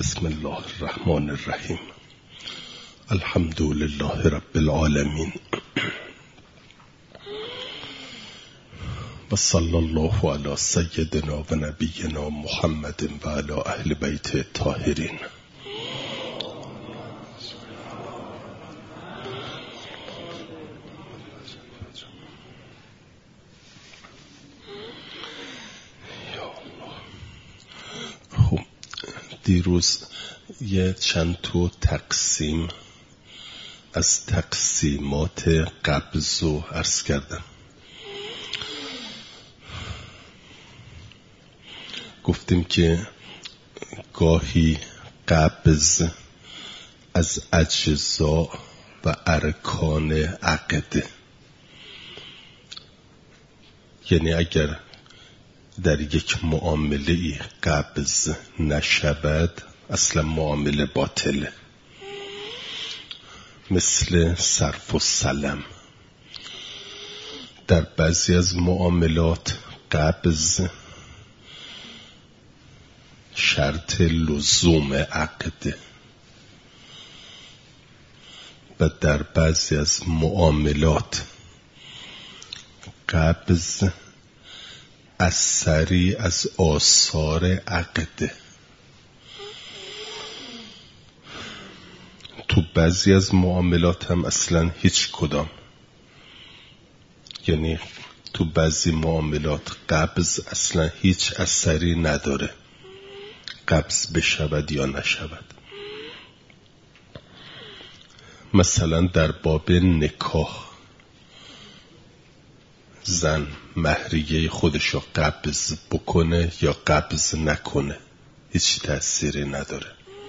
بسم الله الرحمن الرحیم. الحمد لله رب العالمین و صلی الله علی سیدنا و نبینا محمد و علی اهل بیت الطاهرین. دیروز یه چند تا تقسیم از تقسیمات قبض رو عرض کردم. گفتیم که گاهی قبض از اجزا و ارکان عقده، یعنی اگر در یک معامله قبض نشود اصلا معامله باطله، مثل صرف و سلم. در بعضی از معاملات قبض شرط لزوم عقده و در بعضی از معاملات قبض اثری از آثار عقده. تو بعضی از معاملات هم اصلا هیچ کدام، یعنی تو بعضی معاملات قبض اصلا هیچ اثری نداره، قبض بشود یا نشود. مثلا در باب نکاح زن مهریه خودشو قبض بکنه یا قبض نکنه هیچ تأثیری نداره.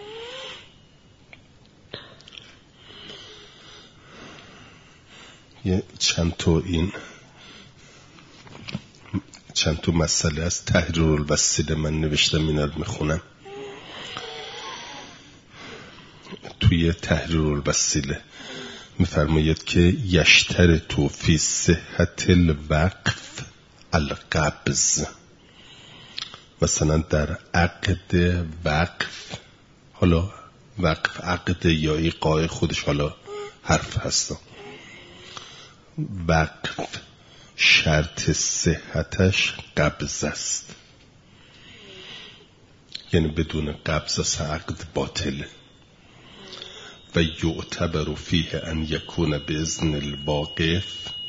یه چند تا مسئله از تحریر الوسیله من نوشتم، اینا رو میخونم. توی تحریر الوسیله میفرماید که یشترط فی صحت الوقف القبض. مثلا در عقد وقف، حالا وقف عقد یا ایقاع خودش حالا حرف هست، وقف شرط صحتش قبض است، یعنی بدون قبض از عقد باطله. و یعتبر فیه ان یکون باذن الواقف،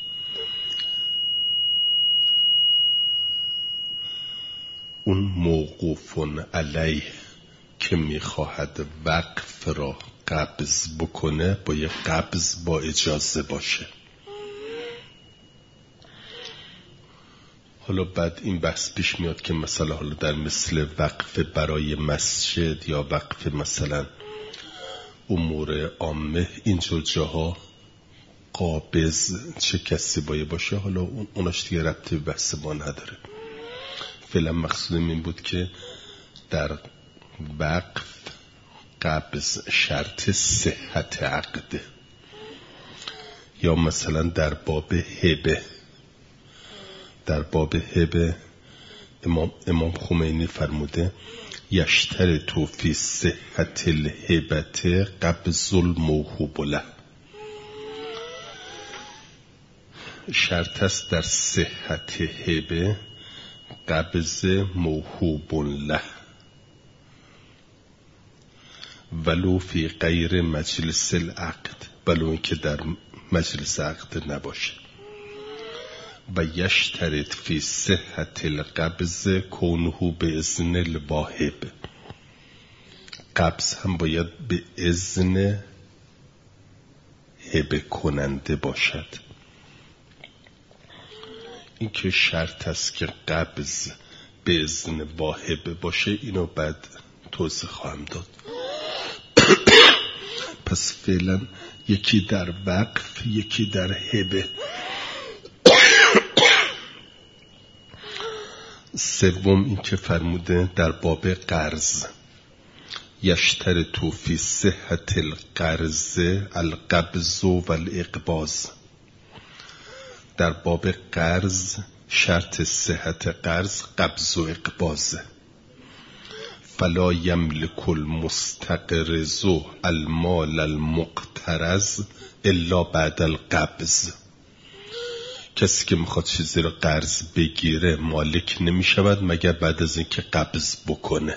اون موقوف علیه که میخواهد وقف را قبض بکنه باید قبض با اجازه باشه. حالا بعد این بحث پیش میاد که مثلا حالا در مثل وقف برای مسجد یا وقف مثلا امور عامه، اینجور جاها قابض چه کسی باشه، حالا اوناش دیگه ربطی به بحث ما نداره. فعلا مقصودم این بود که در وقف قبض شرط صحت عقده. یا مثلا در باب هبه امام خمینی فرموده یشترط فی صحت الهبت قبض الموهوب له. شرط است در صحت هبه قبض موهوب له ولو فی غیر مجلس العقد، ولو اینکه در مجلس عقد نباشه. و یشترط فی صحت القبض کونه به اذن الواهب، قبض هم باید به اذن هبه کننده باشد. این که شرط است که قبض به اذن واهب باشه، اینو بعد توضیح خواهم داد. پس فعلا یکی در وقف، یکی در هبه. سوم این که فرموده در باب قرض یشترط فی صحت القرض القبض و الاقباض. در باب قرض شرط صحت قرض قبض و اقباضه. فلا یملک المستقرض المال المقترض الا بعد القبض. کسی که میخواد چیزی رو قرض بگیره مالک نمیشود مگر بعد از اینکه قبض بکنه.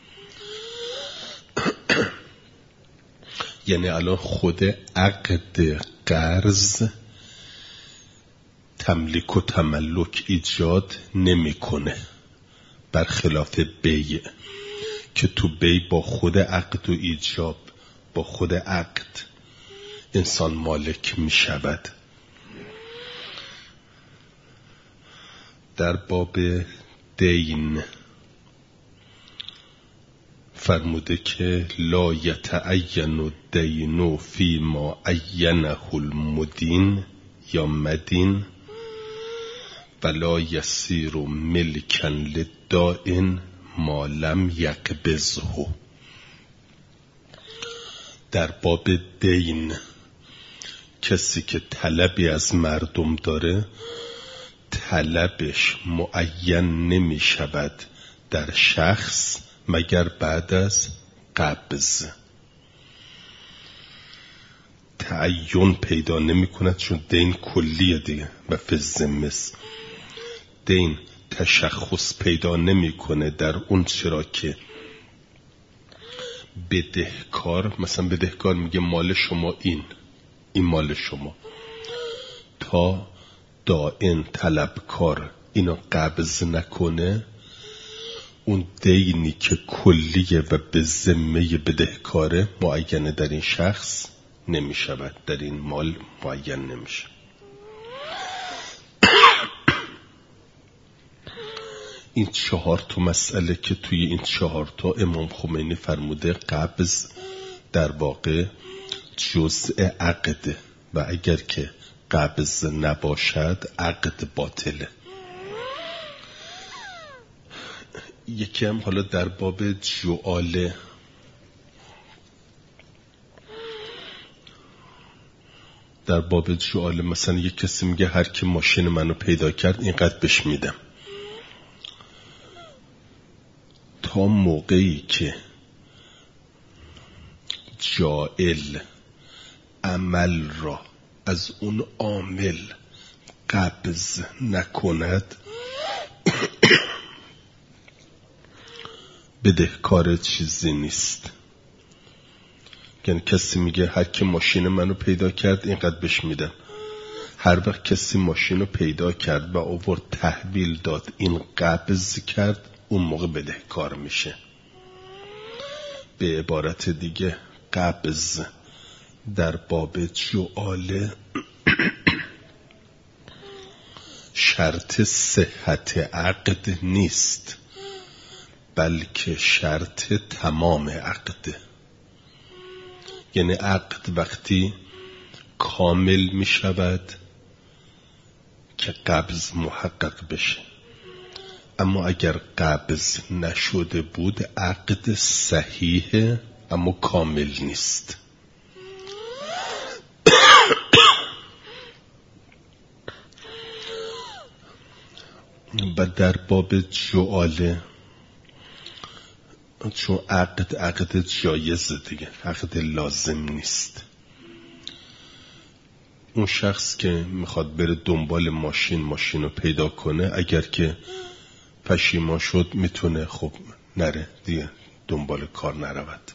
یعنی الان خود عقد قرض تملیک و تملک ایجاد نمیکنه، برخلاف بیع که تو بیع با خود عقد و ایجاب با خود عقد انسان مالک می شود. در باب دین فرموده که لا یتعین الدین فی ما عینه المدین یا مدین ولا یصیر ملکا للدائن ما لم یقبضه. در باب دین کسی که طلبی از مردم داره طلبش معین نمی شود در شخص مگر بعد از قبض. تعین پیدا نمی کند چون دین کلیه دیگه و فی الذمه. دین تشخص پیدا نمیکنه در اون چرا که بدهکار، مثلا بدهکار میگه مال شما این مال شما، تا دائن طلبکار اینو قبض نکنه اون دینی که کلیه و به ذمه بدهکاره معینه در این شخص نمیشود، در این مال معین نمیشه. این 4 مسئله که توی این 4 امام خمینی فرموده قبض در واقع جزء عقده و اگر که قبض نباشد عقد باطله. یکی هم حالا در باب جعاله، در باب جعاله مثلا یک کسی میگه هر کی ماشین منو پیدا کرد اینقدر بهش میدم. تا موقعی که جاعل عمل را از اون عامل قبض نکند بدهکار چیزی نیست. یعنی کسی میگه هر کی ماشین منو پیدا کرد اینقدر بهش میدم، هر وقت کسی ماشین رو پیدا کرد و آورد تحویل داد این قبض کرد اون موقع بدهکار میشه. به عبارت دیگه قبض در باب جعاله شرط صحت عقد نیست بلکه شرط تمام عقده. یعنی عقد وقتی کامل می شود که قبض محقق بشه، اما اگر قبض نشده بود عقد صحیحه اما کامل نیست. و در باب جعاله چون عقد جایزه دیگه، عقد لازم نیست. اون شخص که میخواد بره دنبال ماشین رو پیدا کنه اگر که پشیمان شد میتونه خب نره دیگه، دنبال کار نرود.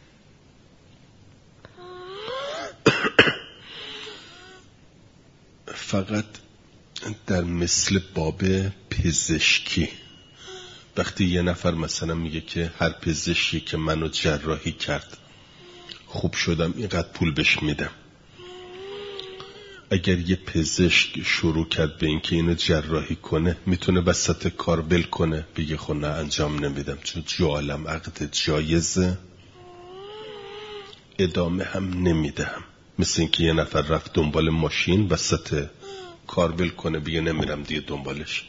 فقط در مثل باب پزشکی وقتی یه نفر مثلا میگه که هر پزشکی که منو جراحی کرد خوب شدم اینقدر پول بهش میدم، اگر یه پزشک شروع کرد به اینکه اینو جراحی کنه میتونه وسط کار ول کنه بگه خب نه انجام نمیدم چون جعالم عقد جایزه، ادامه هم نمیدم. مثل اینکه یه نفر رفت دنبال ماشین وسط کار ول کنه بگه نمیرم دیگه دنبالش.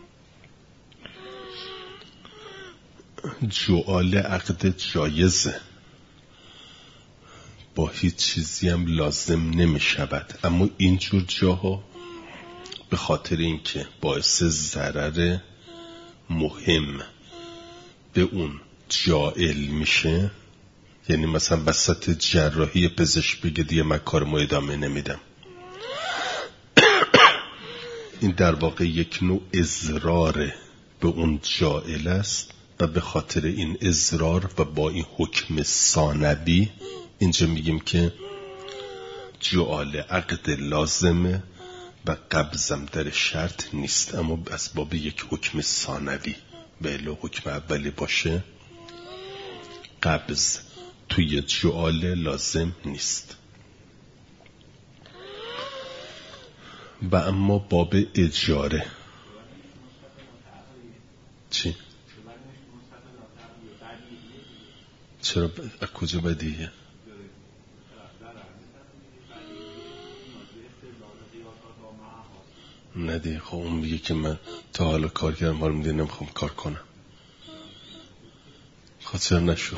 جعاله عقد جایزه، با هیچ چیزی هم لازم نمی شود، اما اینجور جاها به خاطر اینکه باعث ضرر مهم به اون جائل میشه، یعنی مثلا وسط جراحی پزشک بگه دیگه من کارمو ادامه نمیدم، این در واقع یک نوع اضرار به اون جائل است و به خاطر این اضرار و با این حکم ثانوی اینجا میگیم که جعال عقد لازمه و قبضم در شرط نیست، اما از باب یک حکم ثانوی و الا حکم اولی باشه قبض توی جعال لازم نیست. و اما باب اجاره چی؟ چرا از کجا بدیه؟ ندیه. خب اون میگه که من تا حالا کار کردم حالا میگه نمیخوام کار کنم. خب چرا نشو؟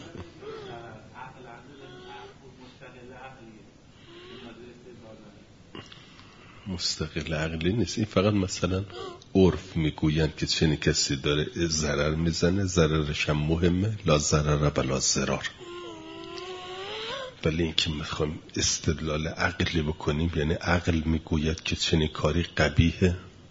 مستقل عقلی نیست، این فقط مثلا عرف میگویند که چنین کسی داره ضرر میزنه، ضررش هم مهمه، لا ضرر و لا ضرار. ولی این که میخوایم استدلال عقلی بکنیم یعنی عقل میگوید که چنین کاری قبیحه،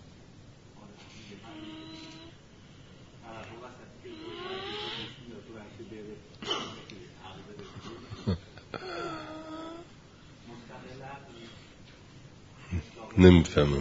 نمیفهمم.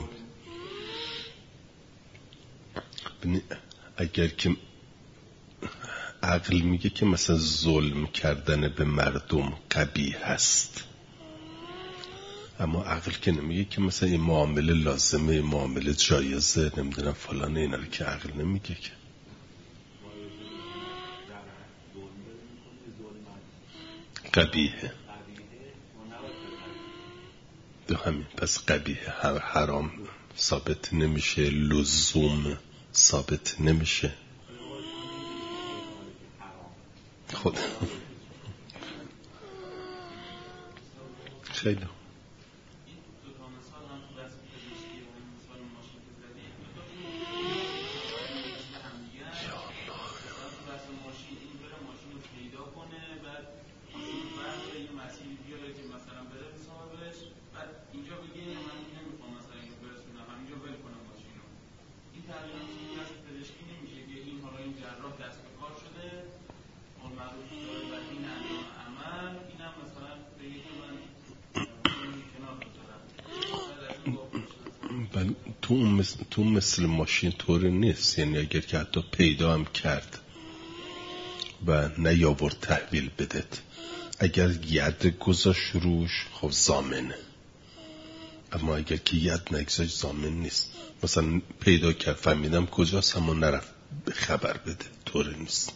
اگر که عقل میگه که مثلا ظلم کردن به مردم قبیح هست، اما عقل که نمیگه که مثلا این معامله لازمه، این معامله جایزه، نمیدونم فلان، اینا رو که عقل نمیگه که. قبیحه دو همین، پس قبیحه حرام ثابت نمیشه، لزوم ثابت نمیشه. خود خیلی تو مثل ماشین طور نیست، یعنی اگر که حتی پیدا هم کرد و نیاورد تحویل بدت، اگر ید گذاشت روش خب ضامنه، اما اگر که ید نگذاشت ضامن نیست. مثلا پیدا کرد فهمیدم کجاست اما نرفت خبر بده، طور نیست.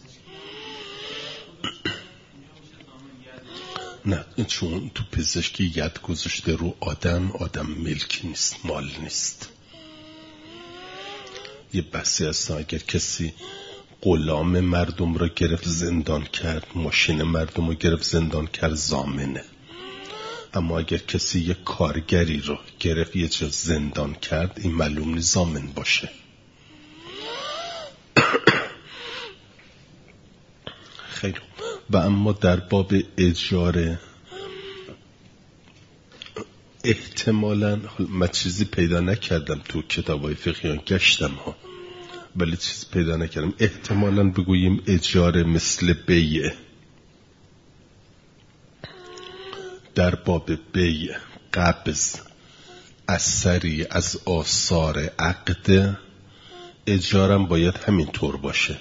نه، چون تو پزشکی ید گذاشته رو آدم ملک نیست، مال نیست. یه بحثی هست اگر کسی غلام مردم را گرفت زندان کرد، ماشین مردم را گرفت زندان کرد، ضامنه. اما اگر کسی یه کارگری رو گرفت یه جا زندان کرد، این معلوم نیست ضامن باشه. خیلی. و اما در باب اجاره احتمالاً من چیزی پیدا نکردم، تو کتابای فقهی گشتم ها، ولی چیزی پیدا نکردم. احتمالاً بگوییم اجاره مثل بیع. در باب بیع قبض اثری از آثار عقد، اجارم باید همین طور باشه،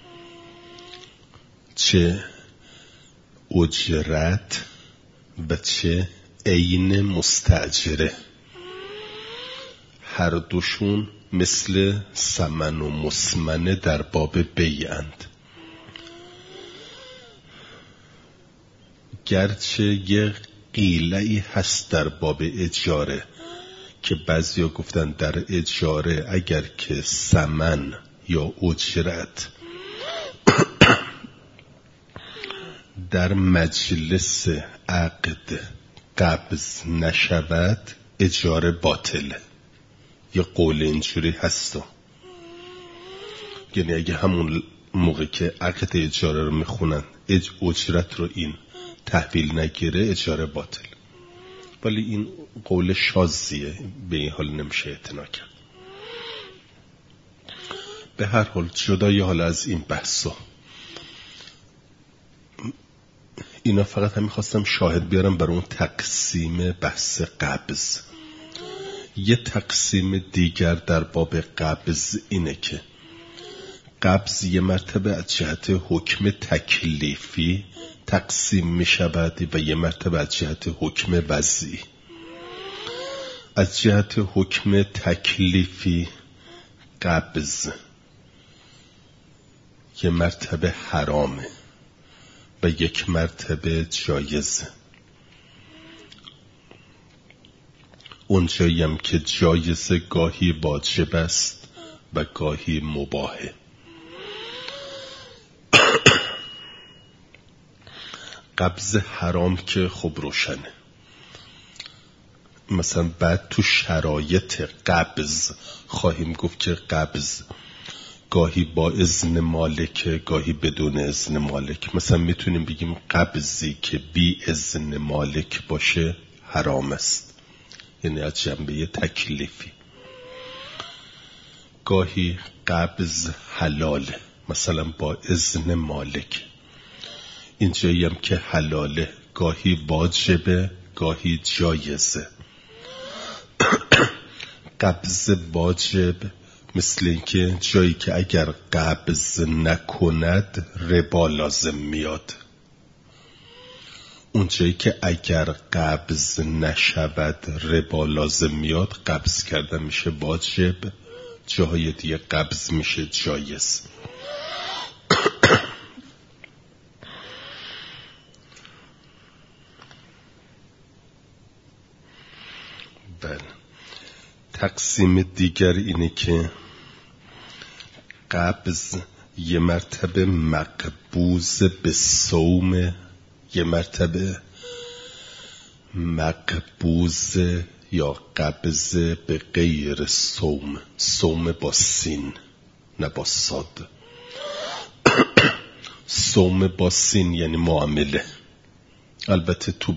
چه اجرت و چه عین مستاجره، هر دوشون مثل ثمن و مسمنه در باب بیعند. گرچه یه قیله‌ای هست در باب اجاره که بعضیا گفتن در اجاره اگر که ثمن یا اجرت در مجلس عقد قبض نشود اجاره باطله. یه قول اینجوری هست، یعنی اگه همون موقع که عقد اجاره رو میخونن اجرت رو این تحویل نگیره اجاره باطل. ولی این قول شاذیه، به این حال نمیشه اعتنا کرد. به هر حال جدای حال از این بحثا، اینا فقط هم میخواستم شاهد بیارم برای اون تقسیم بحث قبض. یه تقسیم دیگر در باب قبض اینه که قبض یه مرتبه از جهت حکم تکلیفی تقسیم می شود و یه مرتبه از جهت حکم وضعی. از جهت حکم تکلیفی قبض یه مرتبه حرامه و یک مرتبه جایزه. اونجایی هم که جایزه گاهی واجب است و گاهی مباحه. قبض حرام که خب روشنه. مثلا بعد تو شرایط قبض خواهیم گفت که قبض گاهی با اذن مالک، گاهی بدون اذن مالک. مثلا میتونیم بگیم قبضی که بی اذن مالک باشه حرام است، یعنی از جنبه تکلیفی. گاهی قبض حلاله، مثلا با اذن مالک. اینجایی هم که حلاله گاهی واجبه گاهی جایزه. قبض واجب مثل اینکه جایی که اگر قبض نکند ربا لازم میاد. اون جایی که اگر قبض نشود ربا لازم میاد، قبض کردن میشه واجب، جاهای دیگه قبض میشه جایز. بله. تقسیم دیگر اینه که قبض یه مرتبه مقبوض به صوم، یه مرتبه مقبوض یا قبض به غیر صوم. صوم با سین نه با صاد. صوم با سین یعنی معامله. البته تو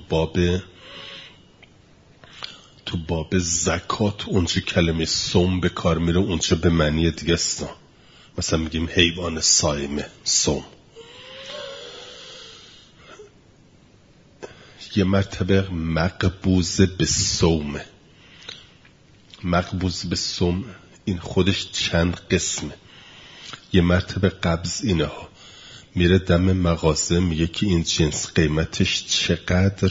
باب زکات اونجا کلمه صوم به کار میره، اونجا به معنی دیگه است. مثلا میگیم حیوان صائمه، صوم. یه مرتبه مقبوض به صوم. مقبوض به صوم این خودش چند قسمه. یه مرتبه قبض اینه ها، میره دم مغازه میگه که این جنس قیمتش چقدر،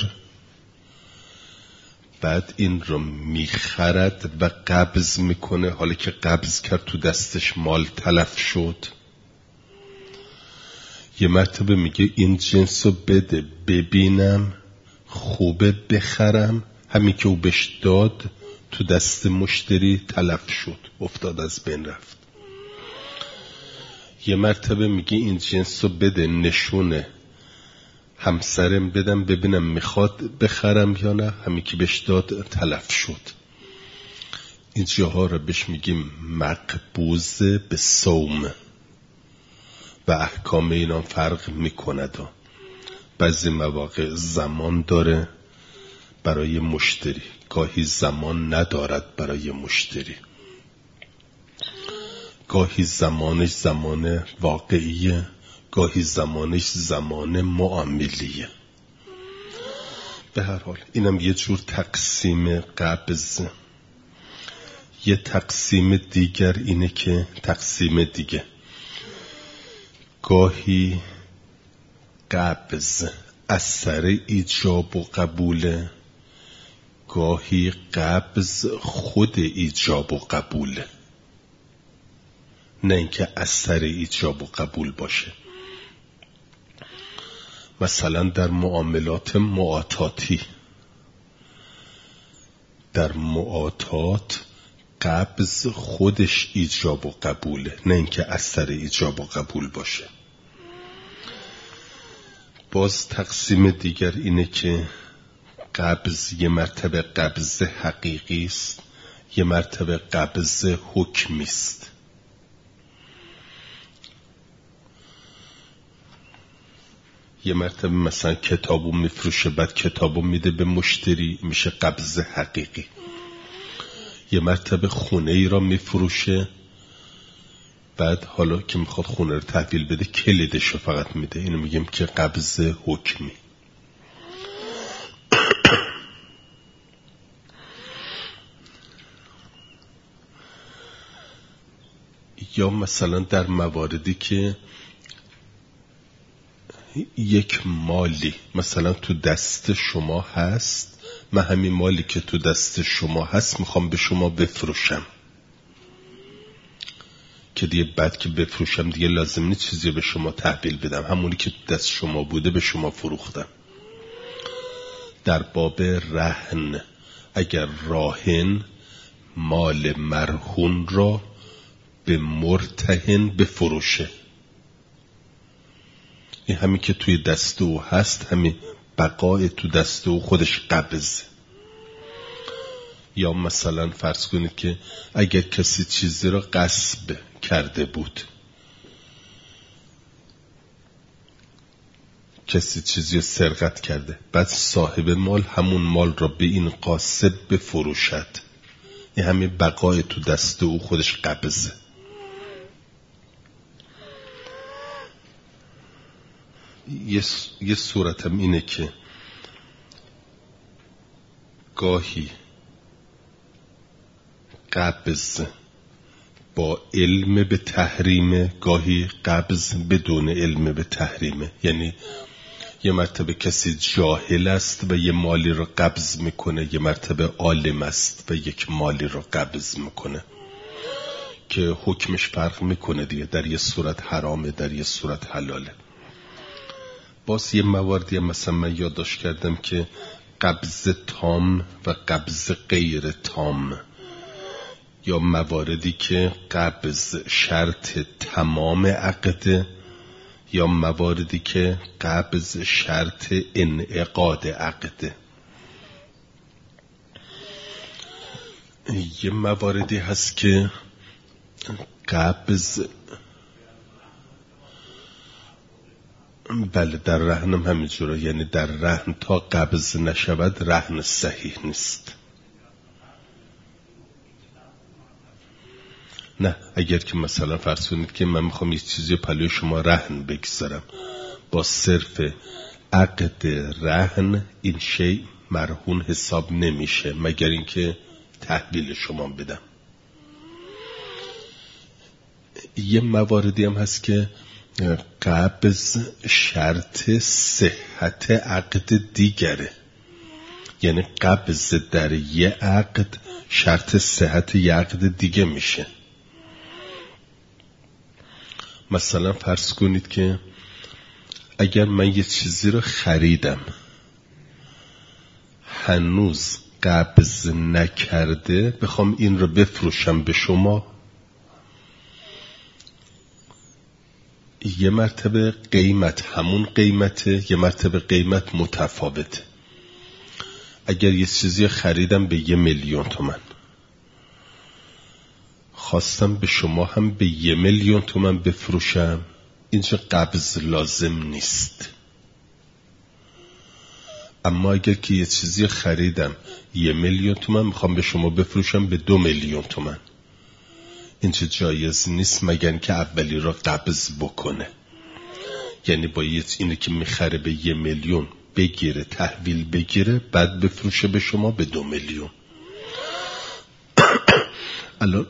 بعد این رو میخرد و قبض میکنه. حالا که قبض کرد تو دستش مال تلف شد. یه مرتبه میگه این جنس رو بده ببینم خوبه بخرم. همین که او بهش داد تو دست مشتری تلف شد، افتاد از بین رفت. یه مرتبه میگه این جنس رو بده نشونه همسرم بدم ببینم میخواد بخرم یا نه. همین که بهش داد تلف شد. این جاها رو بهش میگیم مقبوض به صوم و احکام اینا فرق میکند. بعضی مواقع زمان داره برای مشتری، گاهی زمان ندارد برای مشتری. گاهی زمانش زمان واقعیه، گاهی زمانش زمان معاملیه. به هر حال اینم یه جور تقسیم قبض. یه تقسیم دیگر اینه که تقسیم دیگه گاهی قبض اثر ایجاب و قبوله، گاهی قبض خود ایجاب و قبوله، نه اینکه اثر ایجاب و قبول باشه. مثلا در معاملات معاطاتی، در معاطات قبض خودش ایجاب و قبوله، نه اینکه اثر ایجاب و قبول باشه. باز تقسیم دیگر اینه که قبض یه مرتبه قبض حقیقی است، یه مرتبه قبض حکمی است. یه مرتبه مثلا کتابو میفروشه، بعد کتابو میده به مشتری، میشه قبض حقیقی. یه مرتبه خونه ای را میفروشه، بعد حالا که میخواد خونه رو تحویل بده کلیدشو فقط میده، اینو میگیم که قبض حکمی. یا مثلا در مواردی که یک مالی مثلا تو دست شما هست، من همین مالی که تو دست شما هست میخوام به شما بفروشم، که دیگه بعد که بفروشم دیگه لازم نیست چیزی به شما تحویل بدم، همونی که تو دست شما بوده به شما فروختم. در باب رهن، اگر راهن مال مرهون را به مرتهن بفروشه، این همین که توی دست او هست، همین بقای تو دست او خودش قبض. یا مثلا فرض کنید که اگر کسی چیزی را غصب کرده بود، کسی چیزی را سرقت کرده، بعد صاحب مال همون مال را به این غاصب بفروشد، این همین بقای تو دست او خودش قبضه. یه صورت هم اینه که گاهی قبض با علم به تحریمه، گاهی قبض بدون علم به تحریمه. یعنی یه مرتبه کسی جاهل است و یه مالی رو قبض میکنه، یه مرتبه عالم است و یک مالی رو قبض میکنه، که حکمش فرق میکنه دیگه، در یه صورت حرامه، در یه صورت حلاله. باز یه مواردی مثلا من یادداشت کردم که قبض تام و قبض غیر تام، یا مواردی که قبض شرط تمام عقده، یا مواردی که قبض شرط انعقاد عقده. یه مواردی هست که قبض، بله در رهن هم همینجوره، یعنی در رهن تا قبض نشود رهن صحیح نیست. نه، اگر که مثلا فرض کنید که من میخوام یه چیزی پلوی شما رهن بگذارم، با صرف عقد رهن این شی مرهون حساب نمیشه، مگر اینکه تحویل شما بدم. یه مواردی هم هست که قبض شرط صحت عقد دیگره، یعنی قبض در یه عقد شرط صحت یه عقد دیگه میشه. مثلا فرض کنید که اگر من یه چیزی رو خریدم هنوز قبض نکرده، بخوام این رو بفروشم به شما، یه مرتبه قیمت همون قیمته، یه مرتبه قیمت متفاوته. اگر یه چیزی خریدم به 1,000,000 تومان، خواستم به شما هم به 1,000,000 تومان بفروشم، اینجا قبض لازم نیست. اما اگر که یه چیزی خریدم 1,000,000 تومان، میخوام به شما بفروشم به 2,000,000 تومان، اینجا جایز نیست مگر که اولی را قبض بکنه. یعنی باید اینه که میخره به 1,000,000 بگیره، تحویل بگیره، بعد بفروشه به شما به 2,000,000. الان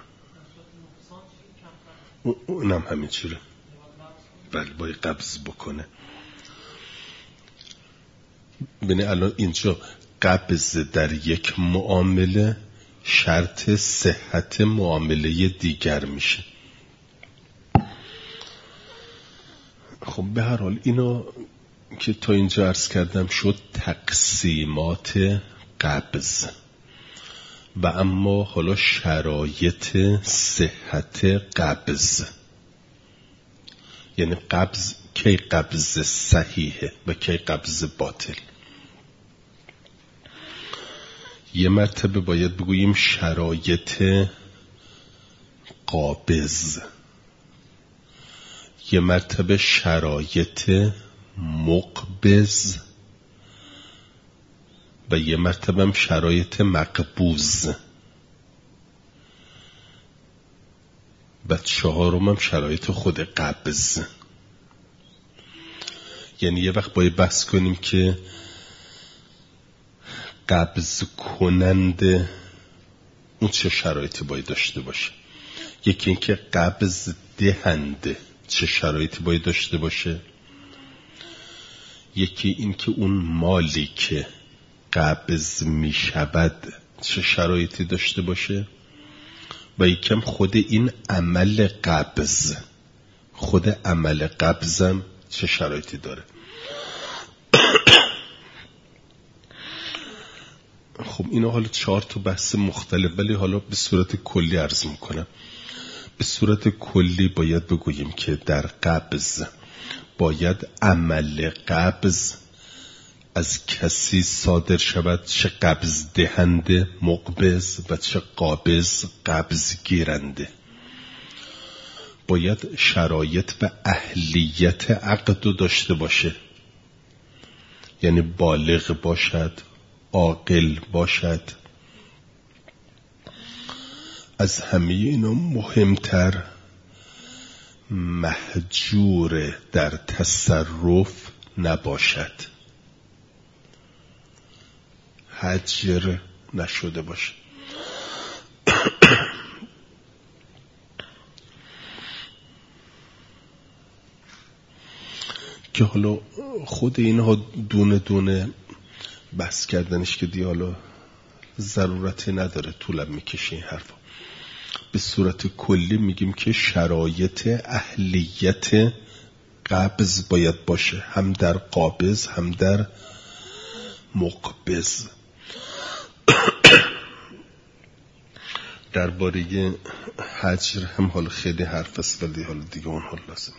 اونم همین چیره، بله باید قبض بکنه. ببینید الان اینجا قبض در یک معامله شرط صحت معامله دیگر میشه. خب به هر حال اینو که تا اینجا عرض کردم شد تقسیمات قبض، و اما حالا شرایط صحت قبض، یعنی قبض کی قبض صحیحه و کی قبض باطل. یه مرتبه باید بگوییم شرایط قابض، یه مرتبه شرایط مقبض و یه مرتبه هم شرایط مقبوض و 4م هم شرایط خود قبض. یعنی یه وقت باید بحث کنیم که قبض کننده اون چه شرایطی باید داشته باشه. یکی این که قبض دهنده چه شرایطی باید داشته باشه. یکی این که اون مالی که قبض می شود چه شرایطی داشته باشه. و یکم خود این عمل قبض، خود عمل قبضم چه شرایطی داره. خب اینا حالا 4 تا بحث مختلف، ولی حالا به صورت کلی عرض میکنم. به صورت کلی باید بگوییم که در قبض باید عمل قبض از کسی صادر شود، چه قبض دهنده مقبض و چه قابض قبض گیرنده. باید شرایط و اهلیت عقد رو داشته باشه، یعنی بالغ باشد، عاقل باشد. از همه اینا مهمتر محجور در تصرف نباشد، حجر نشده باشه. که حالا خود اینها دونه دونه بحث کردنش که دیگه حالا ضرورتی نداره، طولم میکشه این حرفا. به صورت کلی میگیم که شرایط اهلیت قبض باید باشه، هم در قابض هم در مقبض. درباره حجر هم حالا خیلی حرف است، ولی حالا دیگه اون حال لازم.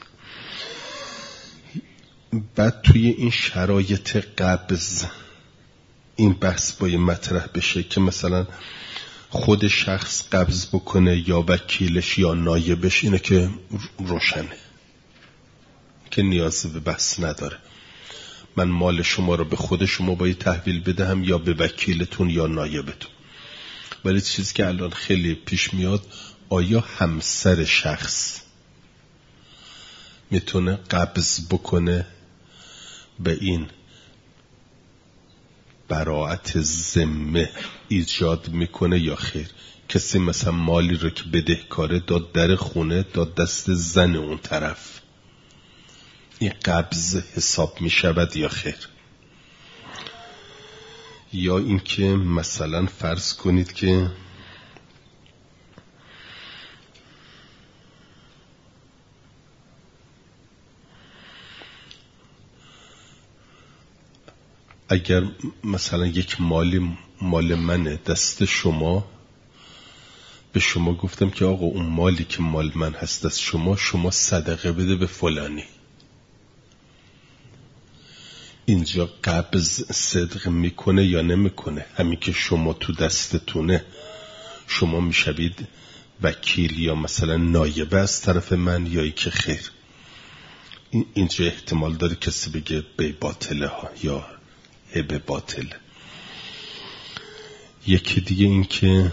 بعد توی این شرایط قبض این بحث باید مطرح بشه که مثلا خود شخص قبض بکنه یا وکیلش یا نایبش، اینه که روشنه که نیاز به بحث نداره. من مال شما رو به خود شما باید تحویل بدهم یا به وکیلتون یا نایبتون. ولی چیزی که الان خیلی پیش میاد، آیا همسر شخص میتونه قبض بکنه به این براءت ذمه ایجاد میکنه یا خیر؟ کسی مثلا مالی رو که بدهکاره داد در خونه، داد دست زن اون طرف، این قبض حساب میشود یا خیر؟ یا اینکه مثلا فرض کنید که اگر مثلا یک مال منه دست شما، به شما گفتم که آقا اون مالی که مال من هست دست شما صدقه بده به فلانی، اینجا قبض صدق میکنه یا نمیکنه؟ همین که شما تو دستتونه، شما میشوید وکیل یا مثلا نایبه از طرف من، یا ای که خیر؟ اینجا احتمال داره کسی بگه بی باطله ها یا هبه باطل. یکی دیگه این که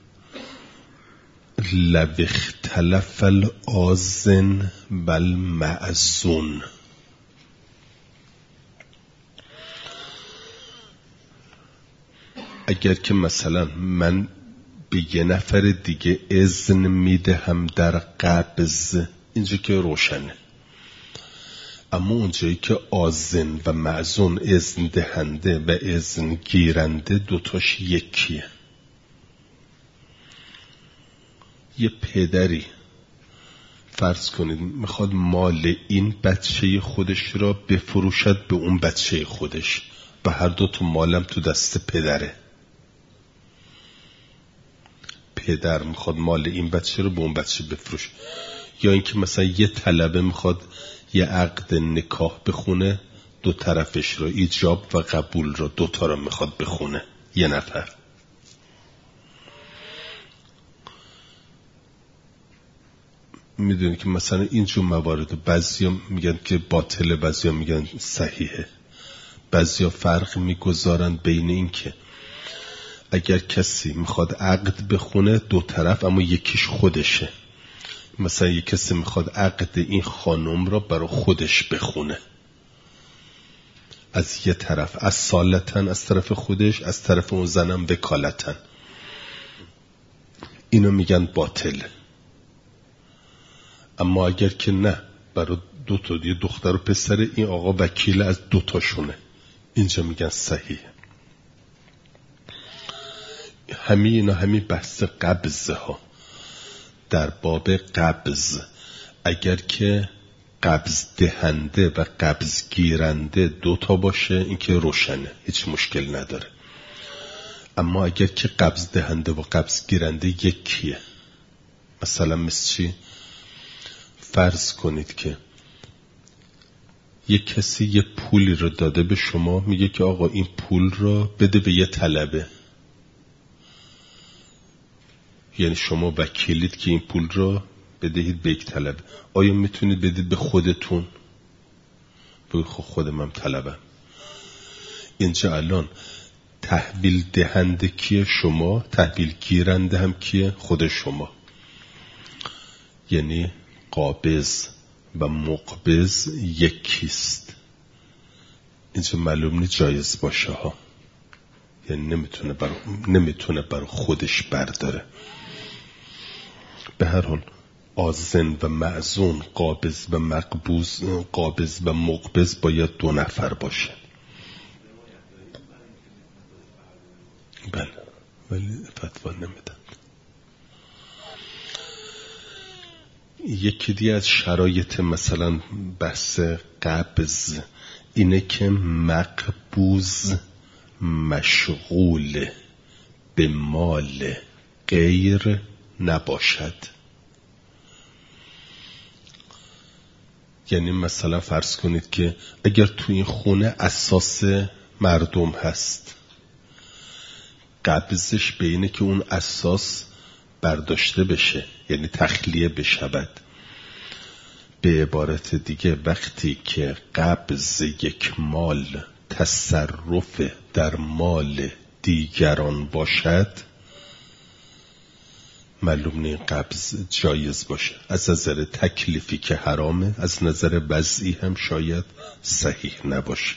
لو اختلف الآذن والمأذون، اگر که مثلا من به یه نفر دیگه اذن میدهم در قبض، اینجا که روشنه. اما اونجایی که آذن و مأذون، اذن دهنده و اذن گیرنده، دوتاش یکیه. یه پدری فرض کنید میخواد مال این بچه خودش را بفروشد به اون بچه خودش و هر دو تا مالم تو دست پدره. پدر میخواد مال این بچه رو به اون بچه بفروش. یا اینکه مثلا یه طلبه میخواد یه عقد نکاح بخونه، دو طرفش رو، ایجاب و قبول رو، دوتا رو میخواد بخونه یه نفر. میدونی که مثلا اینجور موارد بعضیا میگن که باطله، بعضیا میگن صحیحه. بعضیا فرق میگذارن بین این که اگر کسی میخواد عقد بخونه دو طرف اما یکیش خودشه، مثلا یک کسی میخواد عقد این خانم را برای خودش بخونه، از یه طرف اصالتن از طرف خودش، از طرف اون زنم وکالتن، اینو میگن باطله. اما اگر که نه، برای دو تا یه دختر و پسر، این آقا وکیل از دو تاشونه، اینجا میگن صحیحه. همین بحث قبضه ها. در باب قبض اگر که قبض دهنده و قبض گیرنده دو تا باشه این که روشنه، هیچ مشکل نداره. اما اگر که قبض دهنده و قبض گیرنده یکیه، مثلا مثل چی؟ فرض کنید که یک کسی یه پولی رو داده به شما، میگه که آقا این پول رو بده به یه طلبه، یعنی شما وکیلید که این پول رو بدهید به یک طلبه. آیا میتونید بدید به خودتون؟ بگید خب خود من طلبم. اینجا الان تحویل دهنده کیه؟ شما. تحویل گیرنده هم کیه؟ خود شما. یعنی قابض و مقبض یکیست. اینجا معلوم نیست جایز باشه ها، یعنی نمیتونه برای خودش برداره. به هر حال آذن و معزون، قابض و مقبوض، قابض و مقبض باید دو نفر باشه. بله، ولی فتوا نمیدن. یکی دیگه از شرایط مثلا بحث قبض اینه که مقبوض مشغول به مال غیر نباشد. یعنی مثلا فرض کنید که اگر تو این خونه اساس مردم هست، قبضش به اینه که اون اساس برداشته بشه، یعنی تخلیه بشود. به عبارت دیگه وقتی که قبض یک مال تصرف در مال دیگران باشد، معلوم نیست قبض جایز باشه. از نظر تکلیفی که حرامه، از نظر وضعی هم شاید صحیح نباشه.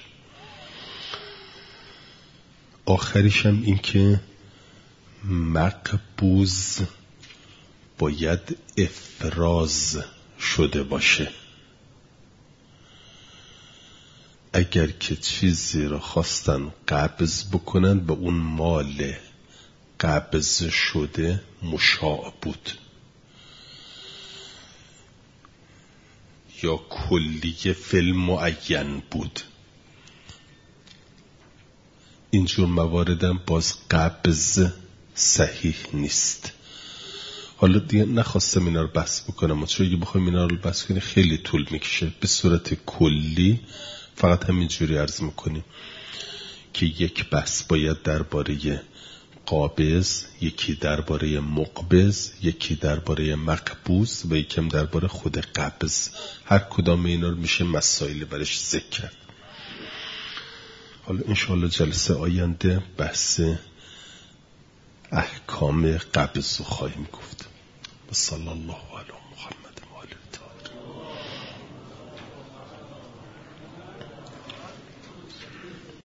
آخریش هم این که مقبوض باید افراز شده باشه. اگر که چیزی رو خواستن قبض بکنن، به اون مال قبض شده مشاع بود یا کلیه فی معین بود. اینجور مواردم باز قبض صحیح نیست. حالا دیگه نخواستم اینا رو بحث بکنم، چون اگه بخوایم اینا رو بحث کنیم خیلی طول میکشه. به صورت کلی فقط همینجوری عرض میکنیم که یک بحث باید درباره قابض، یکی درباره مقبض، یکی درباره مقبوض و یکم درباره خود قبض. هر کدام اینا رو میشه مسائل برش ذکر کرد. حالا انشاءالله جلسه آینده بحث احکام قبض رو خواهیم گفت. صلی الله علی محمد.